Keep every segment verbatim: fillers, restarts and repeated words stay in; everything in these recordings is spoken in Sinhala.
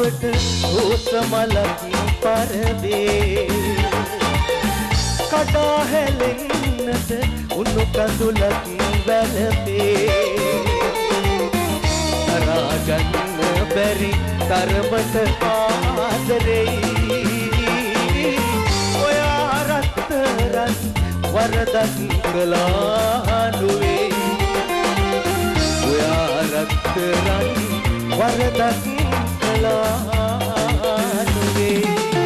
නාවට රෝසමලක් පරවේ කඩා හැලෙන්නට උණු කඳුලක් වැළපේ තරගන්න බැරි තරමට ආදරෙයි ඔයා රත්තරන් වරදක් කළා නුවේ ඔයා රත්තරන් වරදක් කළා නුවේ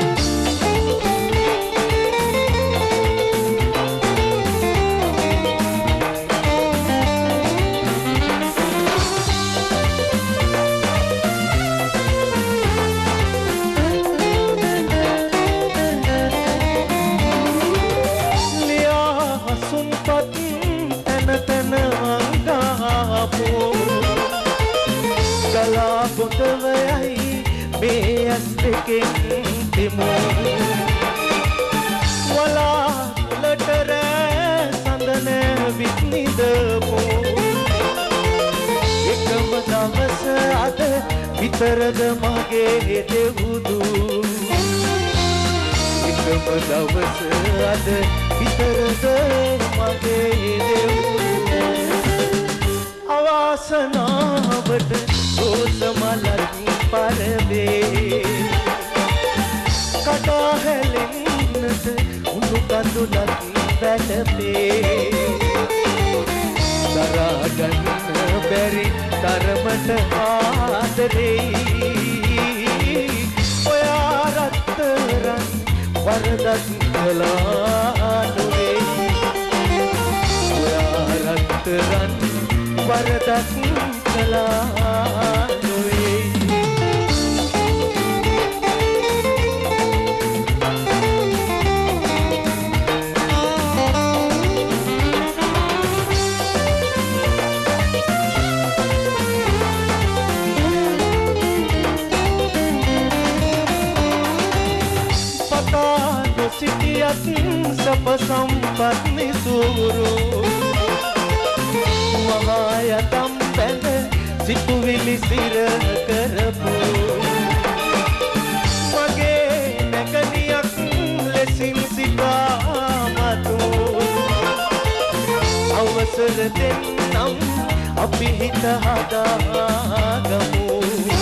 ගලා පොතවයයි මේ ඇස් දෙකෙන් දෙමු වලාලට රෑ සඳන විත්නිදමු එකම දවස අද විතරද මගේ දෙවුදු එකම දවස අද විතරද මගේ දෙවුදු අවාසනාවට රෝසමලක් පරවේ කඩා හැලෙන්නට උණු කඳුලක් වැළපේ දරා ගන්න බැරි තරමට ආදරෙයි ඔයා රත්තරන් වරදක් කළා නුවේ ඔයා රත්තරන් වරදක් කළා නුවේ පතාද සිටියත් සප සම්පත් නිසුරු මහායතම් පැඳ සිතුවිලි සිර කරපු මගේ නැකනියක් ලෙසින් සිතාමතු අවසර දෙන්නම් අපි හිත හදාගමු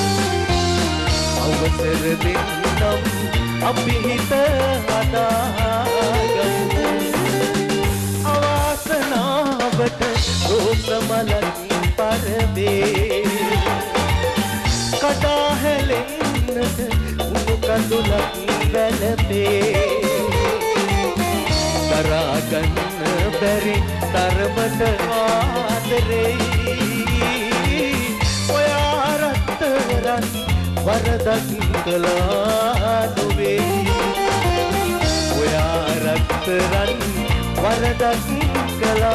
අවසර දෙන්නම් අපි හිත හදාගමු අවාසනාවට රෝසමලක් පරවේ කඩා හැලෙන්නට උණු කඳුලක් වැළපේ දරා ගන්න බැරි තරමට ආදරෙයි ඔයා රත්තරන් වරදක් කළා නුවේ ඔයා රත්තරන් වරදක් කළා